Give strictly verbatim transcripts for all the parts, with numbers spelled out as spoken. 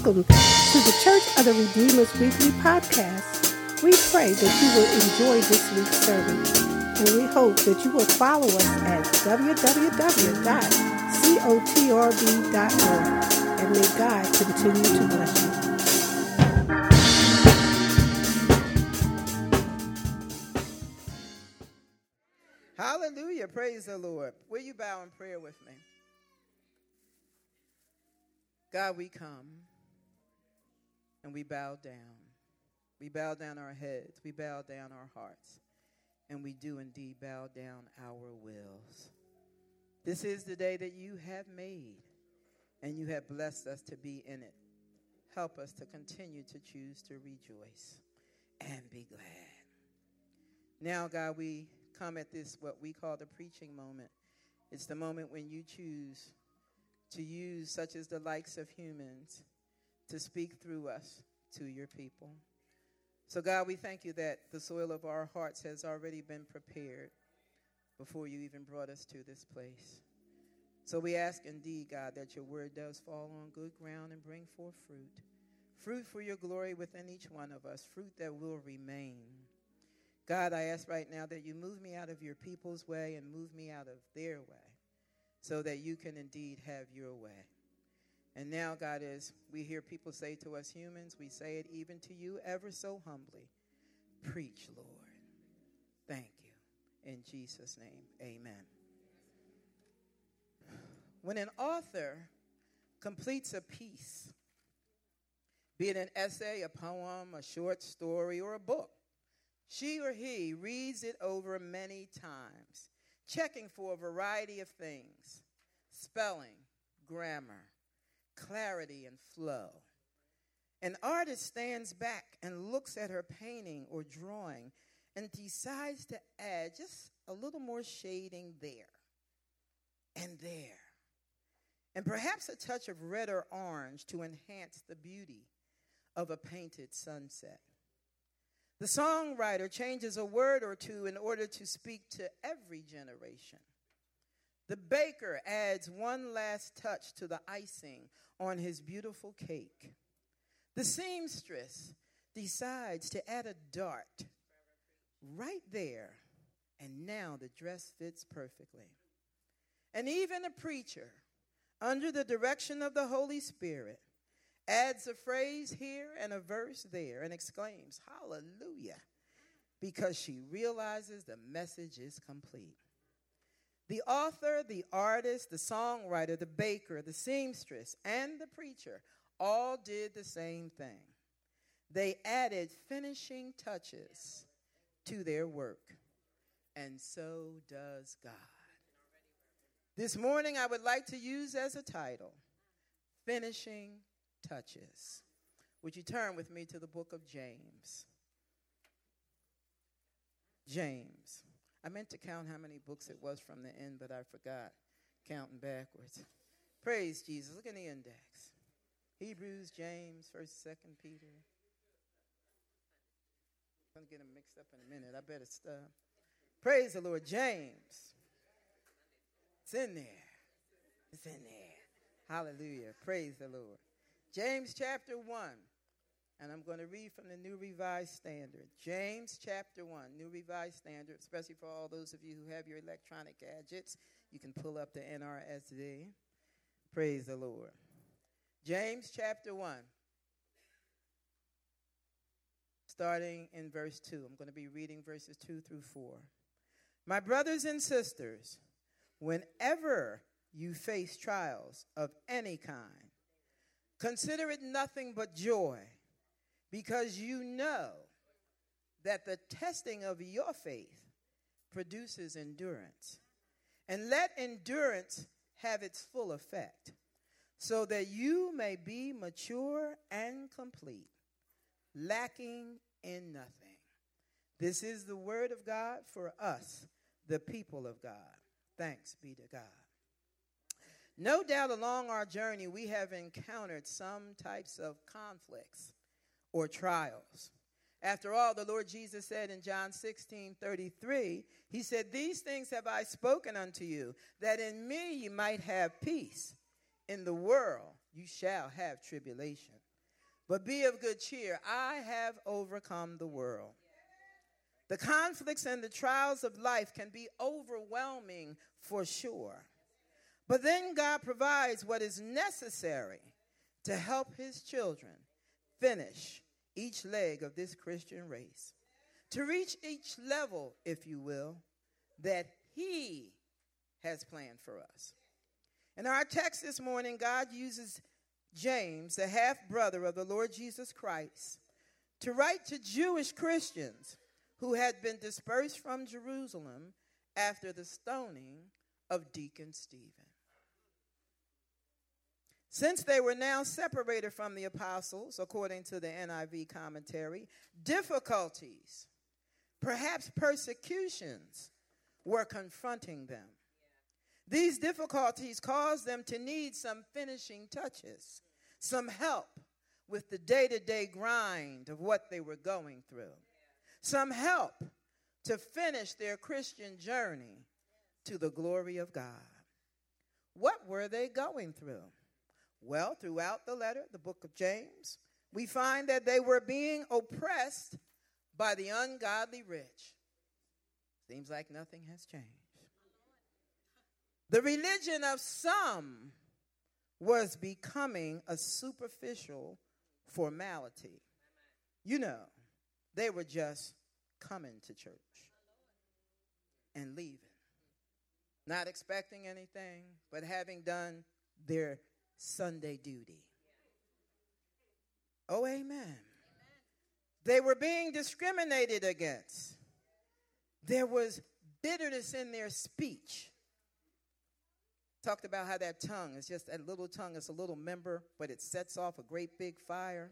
welcome to the Church of the Redeemer's Weekly Podcast. We pray that you will enjoy this week's service, and we hope that you will follow us at w w w dot cotrb dot org, and may God continue to bless you. Hallelujah. Praise the Lord. Will you bow in prayer with me? God, we come and we bow down. We bow down our heads. We bow down our hearts. And we do indeed bow down our wills. This is the day that you have made, and you have blessed us to be in it. Help us to continue to choose to rejoice and be glad. Now, God, we come at this, what we call the preaching moment. It's the moment when you choose to use such as the likes of humans to speak through us to your people. So, God, we thank you that the soil of our hearts has already been prepared before you even brought us to this place. So we ask indeed, God, that your word does fall on good ground and bring forth fruit. Fruit for your glory within each one of us, fruit that will remain. God, I ask right now that you move me out of your people's way and move me out of their way so that you can indeed have your way. And now, God, as we hear people say to us humans, we say it even to you ever so humbly. Preach, Lord. Thank you. In Jesus' name, amen. When an author completes a piece, be it an essay, a poem, a short story, or a book, she or he reads it over many times, checking for a variety of things: spelling, grammar, clarity, and flow. An artist stands back and looks at her painting or drawing and decides to add just a little more shading there and there, and perhaps a touch of red or orange to enhance the beauty of a painted sunset. The songwriter changes a word or two in order to speak to every generation. The baker adds one last touch to the icing on his beautiful cake. The seamstress decides to add a dart right there, and now the dress fits perfectly. And even a preacher, under the direction of the Holy Spirit, adds a phrase here and a verse there and exclaims, hallelujah, because she realizes the message is complete. The author, the artist, the songwriter, the baker, the seamstress, and the preacher all did the same thing. They added finishing touches to their work, and so does God. This morning I would like to use as a title, Finishing Touches. Would you turn with me to the book of James? James. I meant to count how many books it was from the end, but I forgot counting backwards. Praise Jesus. Look in the index. Hebrews, James, first, second Peter. I'm going to get them mixed up in a minute. I better stop. Praise the Lord. James. It's in there. It's in there. Hallelujah. Praise the Lord. James chapter one, and I'm going to read from the New Revised Standard. James chapter one, New Revised Standard, especially for all those of you who have your electronic gadgets. You can pull up the N R S V. Praise the Lord. James chapter one, starting in verse two. I'm going to be reading verses two through four. My brothers and sisters, whenever you face trials of any kind, consider it nothing but joy, because you know that the testing of your faith produces endurance. And let endurance have its full effect, so that you may be mature and complete, lacking in nothing. This is the word of God for us, the people of God. Thanks be to God. No doubt along our journey we have encountered some types of conflicts or trials. After all, the Lord Jesus said in John sixteen thirty-three, he said, these things have I spoken unto you, that in me you might have peace. In the world you shall have tribulation. But be of good cheer. I have overcome the world. The conflicts and the trials of life can be overwhelming for sure. But then God provides what is necessary to help his children finish each leg of this Christian race, to reach each level, if you will, that he has planned for us. In our text this morning, God uses James, the half-brother of the Lord Jesus Christ, to write to Jewish Christians who had been dispersed from Jerusalem after the stoning of Deacon Stephen. Since they were now separated from the apostles, according to the N I V commentary, difficulties, perhaps persecutions, were confronting them. These difficulties caused them to need some finishing touches, some help with the day-to-day grind of what they were going through, some help to finish their Christian journey to the glory of God. What were they going through? Well, throughout the letter, the book of James, we find that they were being oppressed by the ungodly rich. Seems like nothing has changed. The religion of some was becoming a superficial formality. You know, they were just coming to church and leaving, not expecting anything, but having done their Sunday duty. Oh, amen. Amen. They were being discriminated against. There was bitterness in their speech. Talked about how that tongue is just that little tongue. It's a little member, but it sets off a great big fire.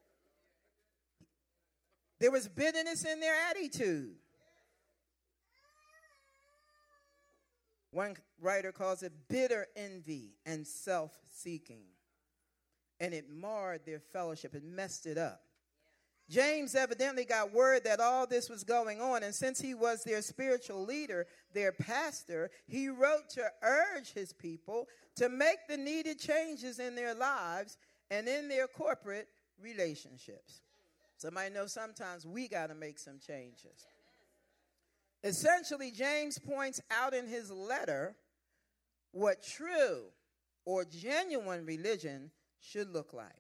There was bitterness in their attitude. One writer calls it bitter envy and self-seeking. And it marred their fellowship. It messed it up. James evidently got word that all this was going on, and since he was their spiritual leader, their pastor, he wrote to urge his people to make the needed changes in their lives and in their corporate relationships. Somebody knows sometimes we got to make some changes. Essentially, James points out in his letter what true or genuine religion should look like.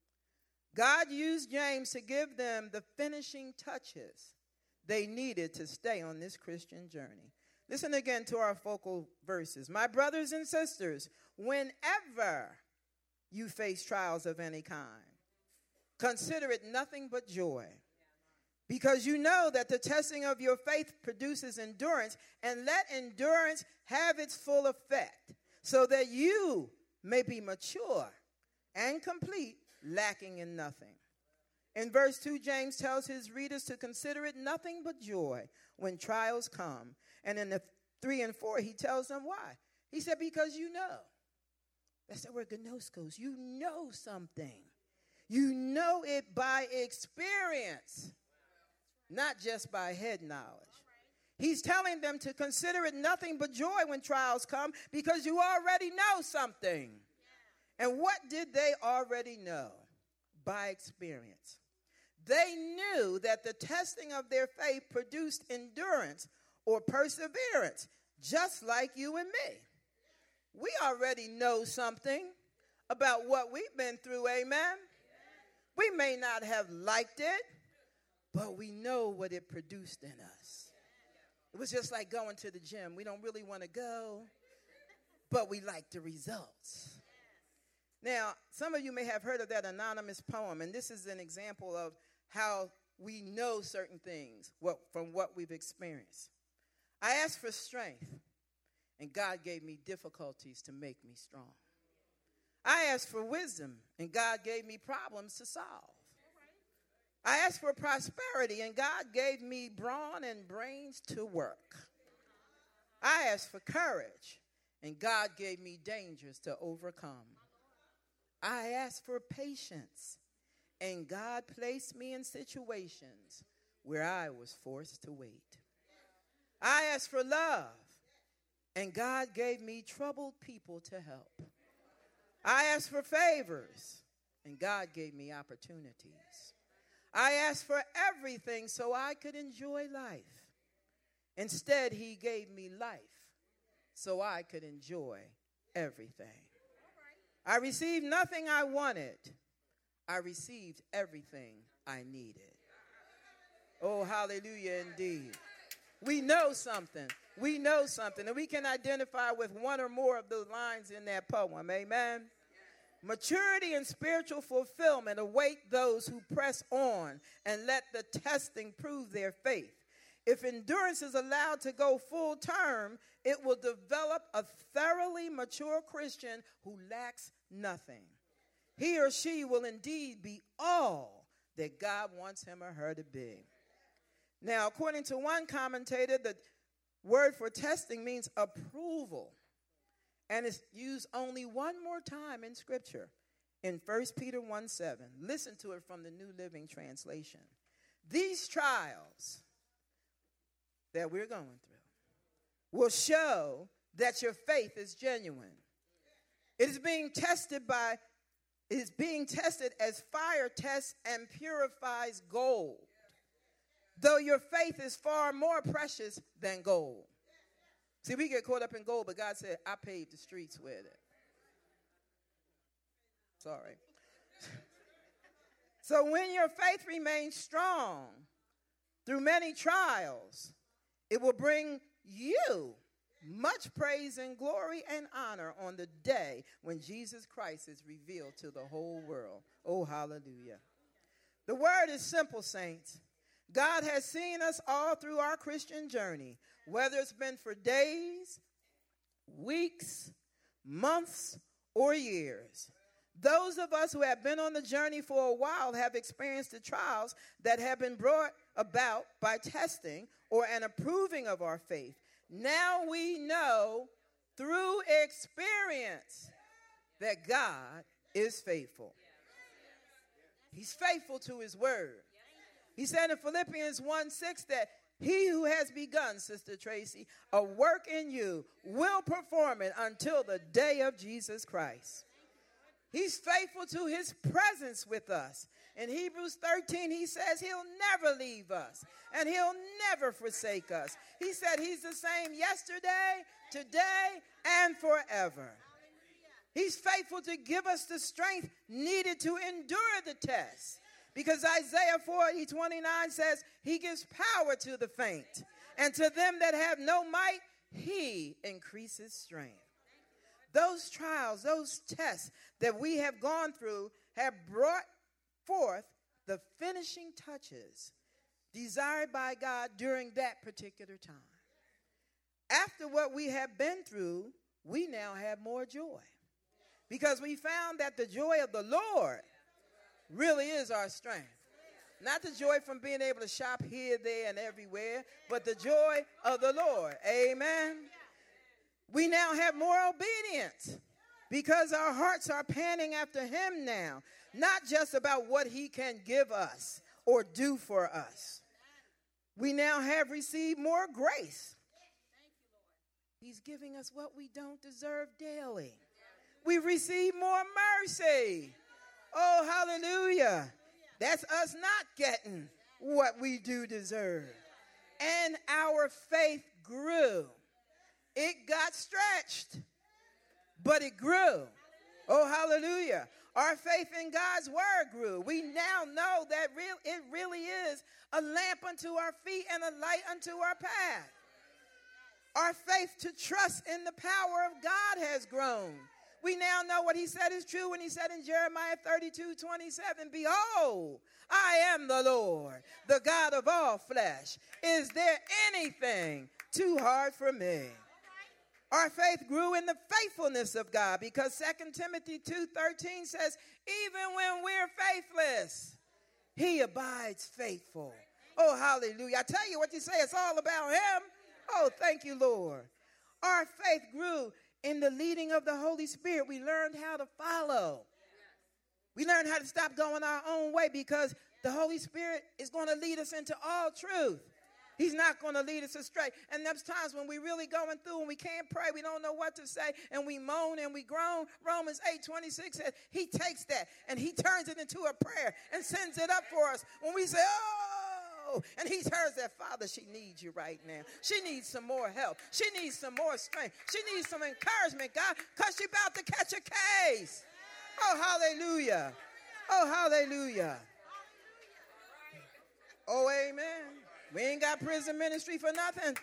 God used James to give them the finishing touches they needed to stay on this Christian journey. Listen again to our focal verses. My brothers and sisters, whenever you face trials of any kind, consider it nothing but joy, because you know that the testing of your faith produces endurance, and let endurance have its full effect, so that you may be mature and complete, lacking in nothing. In verse two, James tells his readers to consider it nothing but joy when trials come. And in the three and four, he tells them why. He said, because you know. That's the word gnoskos. You know something. You know it by experience, not just by head knowledge. He's telling them to consider it nothing but joy when trials come, because you already know something. And what did they already know? By experience. They knew that the testing of their faith produced endurance or perseverance, just like you and me. We already know something about what we've been through, amen? We may not have liked it, but we know what it produced in us. It was just like going to the gym. We don't really want to go, but we like the results. Now, some of you may have heard of that anonymous poem, and this is an example of how we know certain things what, from what we've experienced. I asked for strength, and God gave me difficulties to make me strong. I asked for wisdom, and God gave me problems to solve. I asked for prosperity, and God gave me brawn and brains to work. I asked for courage, and God gave me dangers to overcome. I asked for patience, and God placed me in situations where I was forced to wait. I asked for love, and God gave me troubled people to help. I asked for favors, and God gave me opportunities. I asked for everything so I could enjoy life. Instead, he gave me life so I could enjoy everything. I received nothing I wanted. I received everything I needed. Oh, hallelujah indeed. We know something. We know something. And we can identify with one or more of those lines in that poem. Amen. Maturity and spiritual fulfillment await those who press on and let the testing prove their faith. If endurance is allowed to go full term, it will develop a thoroughly mature Christian who lacks nothing. He or she will indeed be all that God wants him or her to be. Now, according to one commentator, the word for testing means approval. And it's used only one more time in Scripture, in First Peter one seven. Listen to it from the New Living Translation. These trials that we're going through will show that your faith is genuine. It is being tested by, it is being tested as fire tests and purifies gold, though your faith is far more precious than gold. See, we get caught up in gold, but God said, I paved the streets with it. Sorry. So when your faith remains strong through many trials, it will bring you much praise and glory and honor on the day when Jesus Christ is revealed to the whole world. Oh, hallelujah. The word is simple, saints. God has seen us all through our Christian journey, whether it's been for days, weeks, months, or years. Those of us who have been on the journey for a while have experienced the trials that have been brought about by testing or an approving of our faith. Now we know through experience that God is faithful. He's faithful to his word. He said in Philippians one six that he who has begun, Sister Tracy, a work in you will perform it until the day of Jesus Christ. He's faithful to his presence with us. In Hebrews thirteen, he says he'll never leave us and he'll never forsake us. He said he's the same yesterday, today, and forever. He's faithful to give us the strength needed to endure the test. Because Isaiah forty twenty-nine says he gives power to the faint, and to them that have no might, he increases strength. Those trials, those tests that we have gone through have brought forth the finishing touches desired by God during that particular time. After what we have been through, we now have more joy. Because we found that the joy of the Lord really is our strength. Not the joy from being able to shop here, there, and everywhere, but the joy of the Lord. Amen. We now have more obedience because our hearts are panting after him now, not just about what he can give us or do for us. We now have received more grace. He's giving us what we don't deserve daily. We've received more mercy. Oh, hallelujah. That's us not getting what we do deserve. And our faith grew. It got stretched, but it grew. Oh, hallelujah. Our faith in God's word grew. We now know that real, it really is a lamp unto our feet and a light unto our path. Our faith to trust in the power of God has grown. We now know what he said is true when he said in Jeremiah thirty-two twenty-seven, behold, I am the Lord, the God of all flesh. Is there anything too hard for me? Our faith grew in the faithfulness of God because Second Timothy two thirteen says, even when we're faithless, he abides faithful. Oh, hallelujah. I tell you what you say, it's all about him. Oh, thank you, Lord. Our faith grew in the leading of the Holy Spirit. We learned how to follow. We learned how to stop going our own way because the Holy Spirit is going to lead us into all truth. He's not going to lead us astray. And there's times when we're really going through and we can't pray, we don't know what to say, and we moan and we groan. Romans eight twenty-six says he takes that and he turns it into a prayer and sends it up for us. When we say, oh, and he hears that, Father, she needs you right now. She needs some more help. She needs some more strength. She needs some encouragement, God, because she's about to catch a case. Oh, hallelujah. Oh, hallelujah. Oh, amen. We ain't got prison ministry for nothing.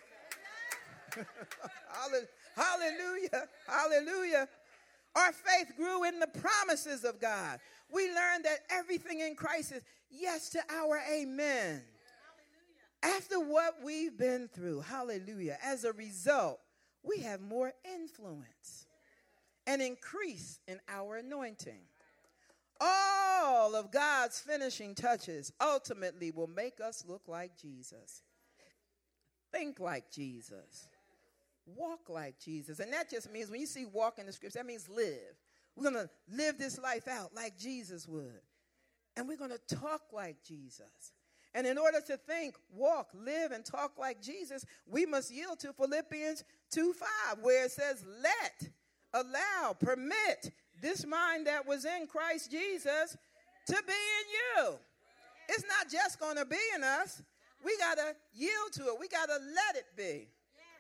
Hallelujah. Hallelujah. Our faith grew in the promises of God. We learned that everything in Christ is yes to our amen. After what we've been through, hallelujah, as a result, we have more influence and increase in our anointing. All of God's finishing touches ultimately will make us look like Jesus, think like Jesus, walk like Jesus. And that just means when you see walk in the scripture, that means live. We're going to live this life out like Jesus would. And we're going to talk like Jesus. And in order to think, walk, live, and talk like Jesus, we must yield to Philippians two five, where it says, let, allow, permit this mind that was in Christ Jesus to be in you. It's not just going to be in us. We got to yield to it. We got to let it be. Yes,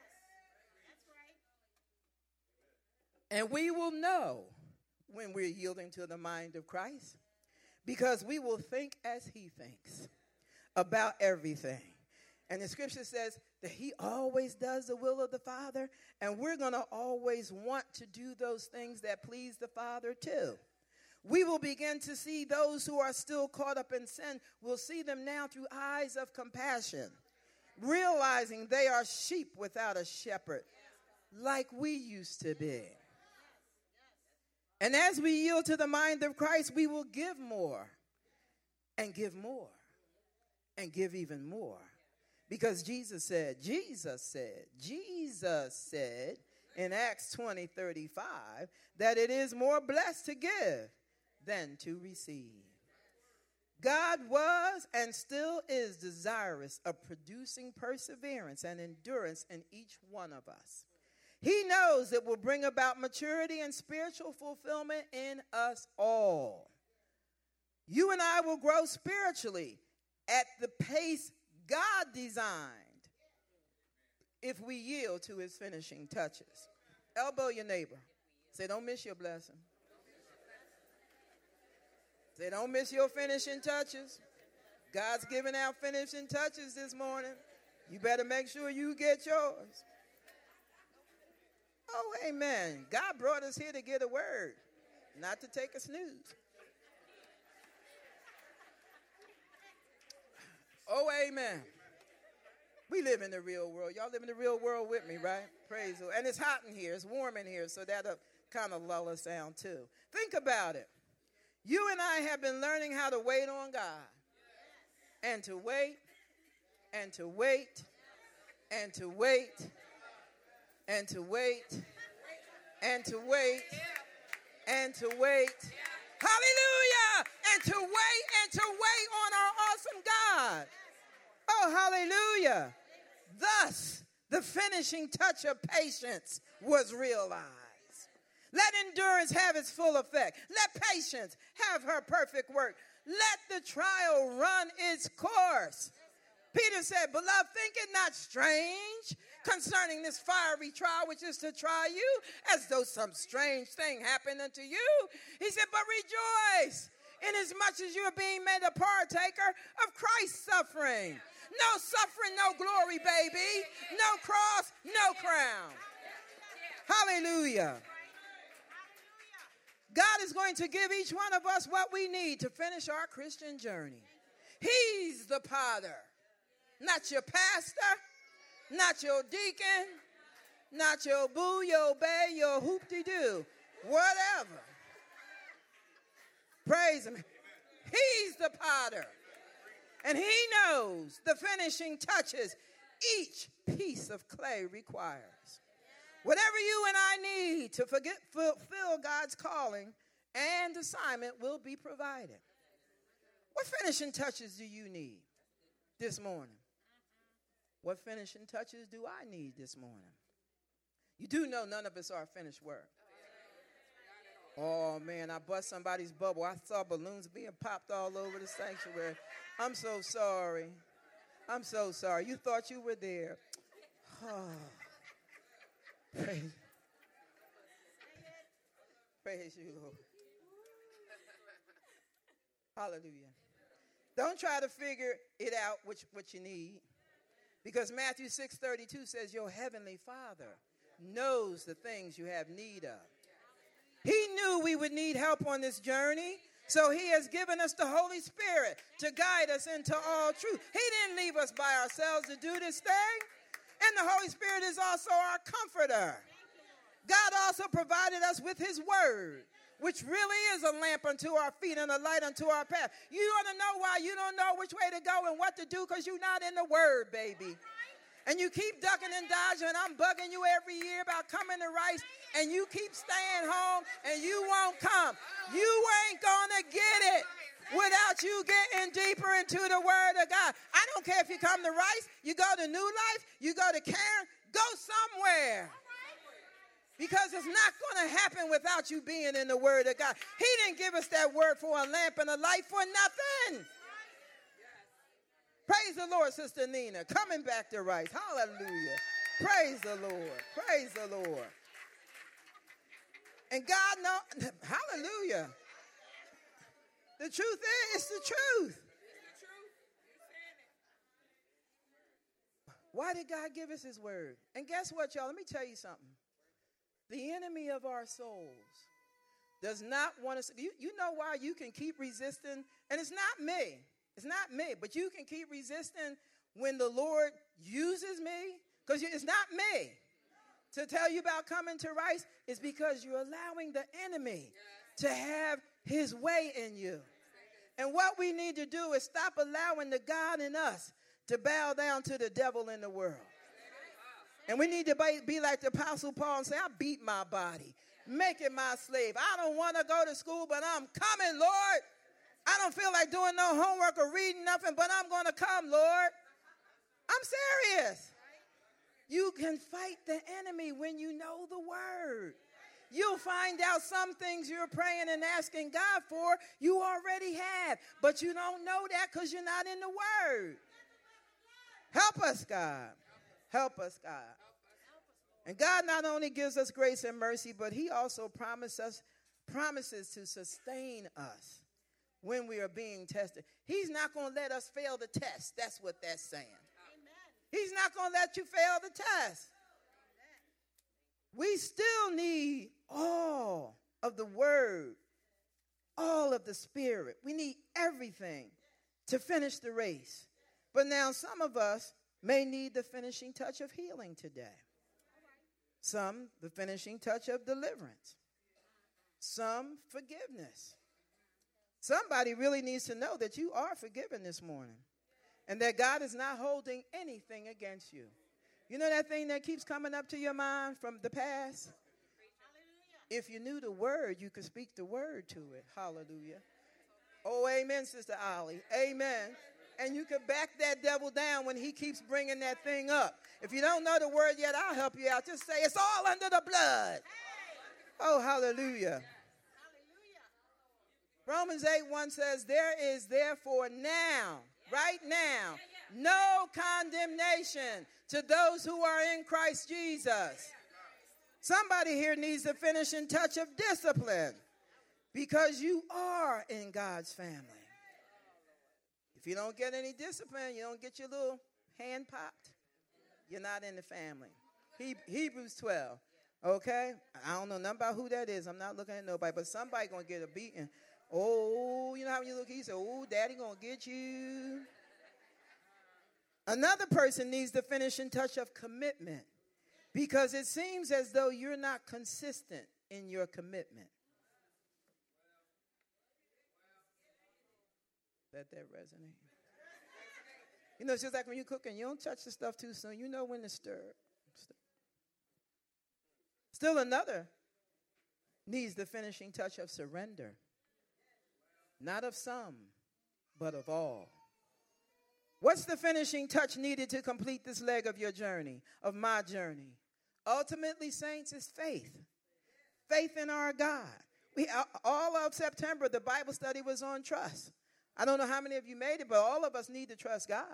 that's right. And we will know when we're yielding to the mind of Christ, because we will think as he thinks about everything. And the scripture says that he always does the will of the Father, and we're going to always want to do those things that please the Father too. We will begin to see those who are still caught up in sin. We'll see them now through eyes of compassion, realizing they are sheep without a shepherd, like we used to be. And as we yield to the mind of Christ, we will give more and give more and give even more. Because Jesus said, Jesus said, Jesus said in Acts twenty thirty-five that it is more blessed to give than to receive. God was and still is desirous of producing perseverance and endurance in each one of us. He knows it will bring about maturity and spiritual fulfillment in us all. You and I will grow spiritually at the pace God designed if we yield to his finishing touches. Elbow your neighbor. Say, don't miss your blessing. Say, don't miss your finishing touches. God's giving out finishing touches this morning. You better make sure you get yours. Oh, amen. God brought us here to get a word, not to take a snooze. Oh, amen. We live in the real world. Y'all live in the real world with me, right? Praise the Lord. And it's hot in here. It's warm in here, so that'll kind of lull us down too. Think about it. You and I have been learning how to wait on God. And to wait, and to wait, and to wait, and to wait, and to wait, and to wait. Hallelujah! And to wait, and to wait on our awesome God. Oh, hallelujah. Thus, the finishing touch of patience was realized. Let endurance have its full effect. Let patience have her perfect work. Let the trial run its course. Peter said, beloved, think it not strange concerning this fiery trial which is to try you, as though some strange thing happened unto you. He said, but rejoice, inasmuch as you are being made a partaker of Christ's suffering. No suffering, no glory, baby. No cross, no crown. Hallelujah. God is going to give each one of us what we need to finish our Christian journey. He's the potter, not your pastor, not your deacon, not your boo, your bay, your hoop-de-doo, whatever. Praise him. He's the potter. And he knows the finishing touches each piece of clay requires. Whatever you and I need to forget, fulfill God's calling and assignment will be provided. What finishing touches do you need this morning? What finishing touches do I need this morning? You do know none of us are finished work. Oh, man, I bust somebody's bubble. I saw balloons being popped all over the sanctuary. I'm so sorry. I'm so sorry. You thought you were there. Oh. Praise. Praise you, Lord. Hallelujah. Don't try to figure it out, which what you need. Because Matthew six thirty-two says your heavenly Father knows the things you have need of. He knew we would need help on this journey, so he has given us the Holy Spirit to guide us into all truth. He didn't leave us by ourselves to do this thing. And the Holy Spirit is also our comforter. God also provided us with his word, which really is a lamp unto our feet and a light unto our path. You want to know why you don't know which way to go and what to do? Because you're not in the word, baby. And you keep ducking and dodging. I'm bugging you every year about coming to Rice, and you keep staying home, and you won't come. You ain't going to get it without you getting deeper into the word of God. I don't care if you come to Rice, you go to New Life, you go to Karen, go somewhere. Because it's not going to happen without you being in the word of God. He didn't give us that word for a lamp and a light for nothing. Praise the Lord, Sister Nina. Coming back to Rice. Hallelujah. Praise the Lord. Praise the Lord. And God knows, hallelujah. The truth is, it's the truth. Why did God give us his word? And guess what, y'all? Let me tell you something. The enemy of our souls does not want us. You, you know why you can keep resisting? And it's not me. It's not me. But you can keep resisting when the Lord uses me. Because it's not me. To tell you about coming to Rice is because you're allowing the enemy to have his way in you. And what we need to do is stop allowing the God in us to bow down to the devil in the world. And we need to be like the Apostle Paul and say, I beat my body. Make it my slave. I don't want to go to school, but I'm coming, Lord. I don't feel like doing no homework or reading nothing, but I'm going to come, Lord. I'm serious. You can fight the enemy when you know the word. You'll find out some things you're praying and asking God for, you already have. But you don't know that because you're not in the word. Help us, God. Help us, God. And God not only gives us grace and mercy, but he also promises us, promises to sustain us when we are being tested. He's not going to let us fail the test. That's what that's saying. Amen. He's not going to let you fail the test. Amen. We still need all of the word, all of the spirit. We need everything to finish the race. But now some of us may need the finishing touch of healing today. Some, the finishing touch of deliverance. Some, forgiveness. Somebody really needs to know that you are forgiven this morning and that God is not holding anything against you. You know that thing that keeps coming up to your mind from the past? If you knew the word, you could speak the word to it. Hallelujah. Oh, amen, Sister Ollie. Amen. And you can back that devil down when he keeps bringing that thing up. If you don't know the word yet, I'll help you out. Just say, it's all under the blood. Oh, hallelujah. Romans eight one says, there is therefore now, right now, no condemnation to those who are in Christ Jesus. Somebody here needs the finishing touch of discipline because you are in God's family. If you don't get any discipline, you don't get your little hand popped, you're not in the family. He, Hebrews twelve, okay? I don't know nothing about who that is. I'm not looking at nobody, but somebody going to get a beating. Oh, you know how when you look, he said, oh, daddy going to get you. Another person needs the finishing touch of commitment because it seems as though you're not consistent in your commitment. Let that resonate. You know, it's just like when you're cooking, you don't touch the stuff too soon. You know when to stir. Still another needs the finishing touch of surrender. Not of some, but of all. What's the finishing touch needed to complete this leg of your journey, of my journey? Ultimately, saints, is faith. Faith in our God. We, all of September, the Bible study was on trust. I don't know how many of you made it, but all of us need to trust God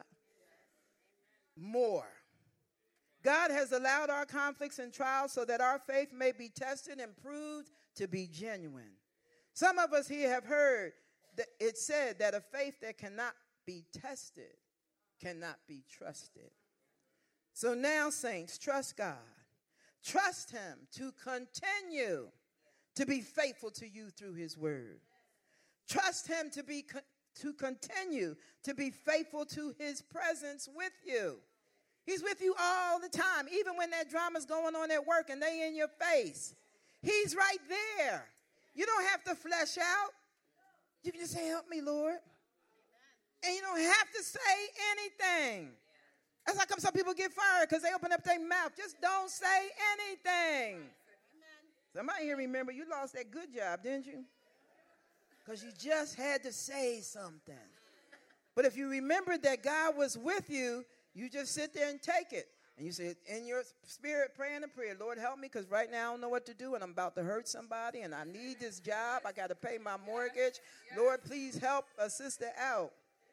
more. God has allowed our conflicts and trials so that our faith may be tested and proved to be genuine. Some of us here have heard that it said that a faith that cannot be tested cannot be trusted. So now, saints, trust God. Trust him to continue to be faithful to you through his word. Trust him to be to continue to be faithful to his presence with you. He's with you all the time, even when that drama's going on at work and they in your face. He's right there. You don't have to flesh out. You can just say, help me, Lord. And you don't have to say anything. That's how come some people get fired, because they open up their mouth. Just don't say anything. Somebody here remember you lost that good job, didn't you? Because you just had to say something. But if you remembered that God was with you, you just sit there and take it. And you say, in your spirit, praying a prayer, Lord, help me, because right now I don't know what to do, and I'm about to hurt somebody, and I need this job. I got to pay my mortgage. Lord, please help a sister out.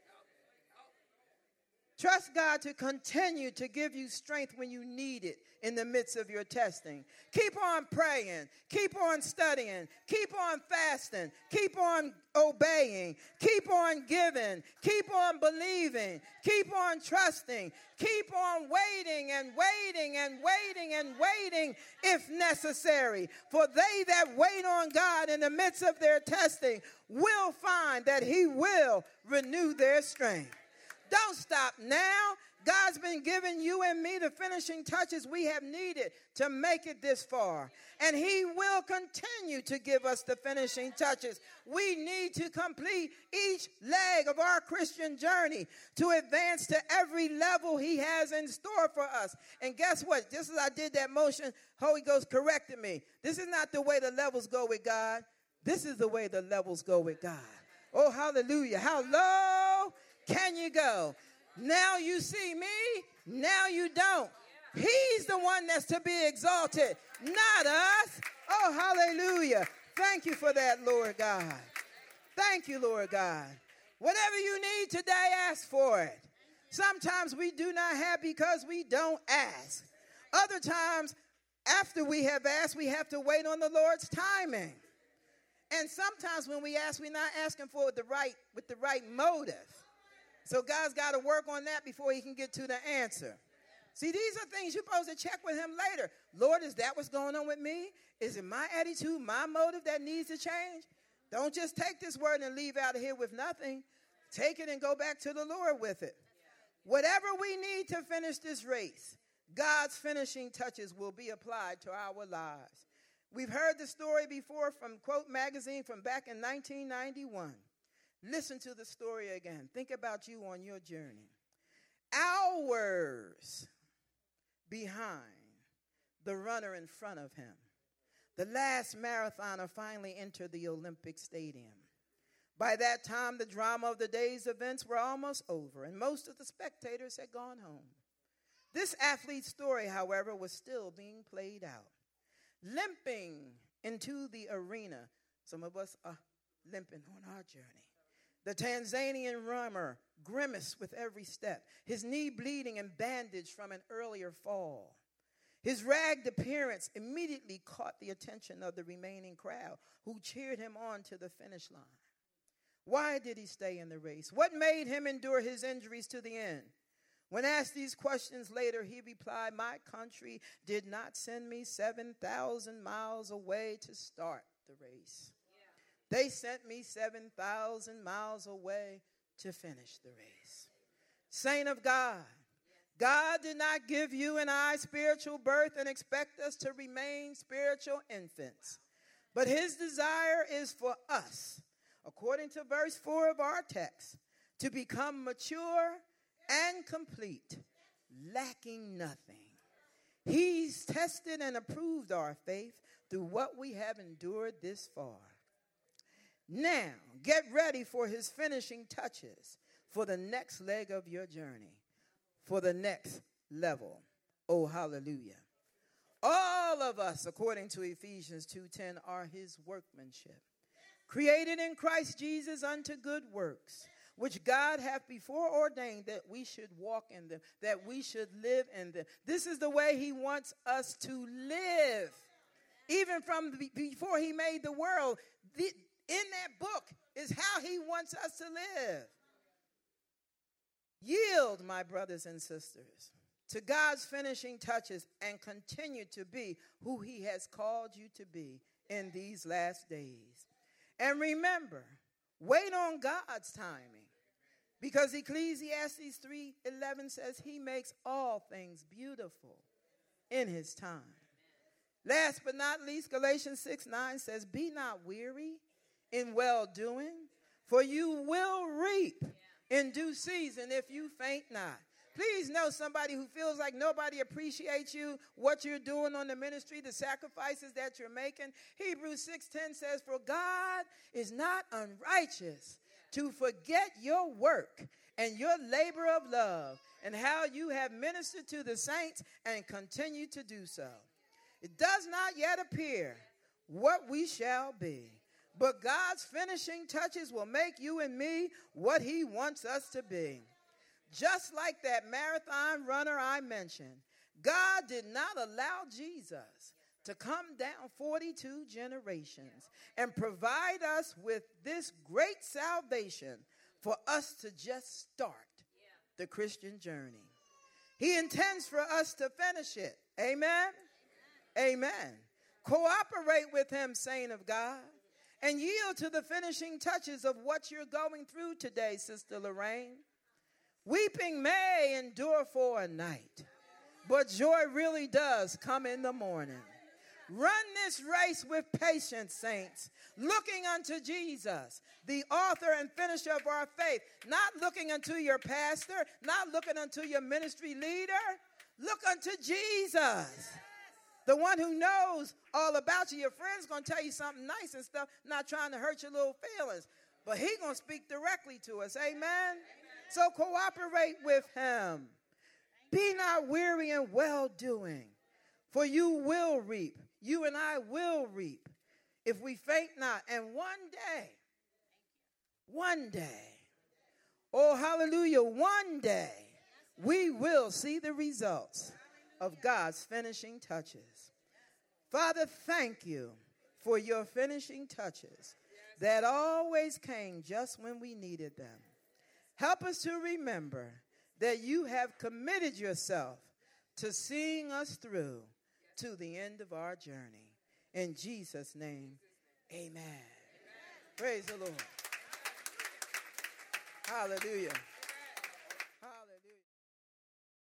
Trust God to continue to give you strength when you need it in the midst of your testing. Keep on praying. Keep on studying. Keep on fasting. Keep on obeying. Keep on giving. Keep on believing. Keep on trusting. Keep on waiting and waiting and waiting and waiting if necessary. For they that wait on God in the midst of their testing will find that he will renew their strength. Don't stop now. God's been giving you and me the finishing touches we have needed to make it this far. And he will continue to give us the finishing touches we need to complete each leg of our Christian journey to advance to every level he has in store for us. And guess what? Just as I did that motion, Holy Ghost corrected me. This is not the way the levels go with God. This is the way the levels go with God. Oh, hallelujah. How low can you go? Now you see me, now you don't. He's the one that's to be exalted, not us. Oh, hallelujah. Thank you for that, Lord God. Thank you, Lord God. Whatever you need today, ask for it. Sometimes we do not have because we don't ask. Other times, after we have asked, we have to wait on the Lord's timing. And sometimes when we ask, we're not asking for it the right, with the right motive. So God's got to work on that before he can get to the answer. See, these are things you're supposed to check with him later. Lord, is that what's going on with me? Is it my attitude, my motive that needs to change? Don't just take this word and leave out of here with nothing. Take it and go back to the Lord with it. Whatever we need to finish this race, God's finishing touches will be applied to our lives. We've heard the story before from Quote Magazine from back in nineteen ninety-one. Listen to the story again. Think about you on your journey. Hours behind the runner in front of him, the last marathoner finally entered the Olympic Stadium. By that time, the drama of the day's events were almost over, and most of the spectators had gone home. This athlete's story, however, was still being played out. Limping into the arena, some of us are limping on our journey. The Tanzanian runner grimaced with every step, his knee bleeding and bandaged from an earlier fall. His ragged appearance immediately caught the attention of the remaining crowd, who cheered him on to the finish line. Why did he stay in the race? What made him endure his injuries to the end? When asked these questions later, he replied, "My country did not send me seven thousand miles away to start the race. They sent me seven thousand miles away to finish the race." Saint of God, God did not give you and I spiritual birth and expect us to remain spiritual infants. But his desire is for us, according to verse four of our text, to become mature and complete, lacking nothing. He's tested and approved our faith through what we have endured this far. Now, get ready for his finishing touches. for the next leg of your journey, for the next level. Oh, hallelujah. All of us, according to Ephesians two ten, are his workmanship, created in Christ Jesus unto good works, which God hath before ordained that we should walk in them, that we should live in them. This is the way he wants us to live. Even from the, before he made the world, the, in that book is how he wants us to live. Yield, my brothers and sisters, to God's finishing touches and continue to be who he has called you to be in these last days. And remember, wait on God's timing, because Ecclesiastes three eleven says he makes all things beautiful in his time. Last but not least, Galatians six nine says, be not weary in well-doing, for you will reap in due season if you faint not. Please know somebody who feels like nobody appreciates you, what you're doing on the ministry, the sacrifices that you're making. Hebrews six ten says, for God is not unrighteous to forget your work and your labor of love and how you have ministered to the saints and continue to do so. It does not yet appear what we shall be, but God's finishing touches will make you and me what he wants us to be. Just like that marathon runner I mentioned, God did not allow Jesus to come down forty-two generations and provide us with this great salvation for us to just start the Christian journey. He intends for us to finish it. Amen? Amen. Amen. Cooperate with him, saint of God, and yield to the finishing touches of what you're going through today, Sister Lorraine. Weeping may endure for a night, but joy really does come in the morning. Run this race with patience, saints, looking unto Jesus, the author and finisher of our faith, not looking unto your pastor, not looking unto your ministry leader. Look unto Jesus, the one who knows all about you. Your friend's going to tell you something nice and stuff, not trying to hurt your little feelings, but he's going to speak directly to us. Amen? So cooperate with him. Be not weary in well-doing, for you will reap. You and I will reap if we faint not. And one day, one day, oh, hallelujah, one day, we will see the results of God's finishing touches. Father, thank you for your finishing touches that always came just when we needed them. Help us to remember that you have committed yourself to seeing us through to the end of our journey. In Jesus' name, amen. Amen. Praise the Lord. Hallelujah.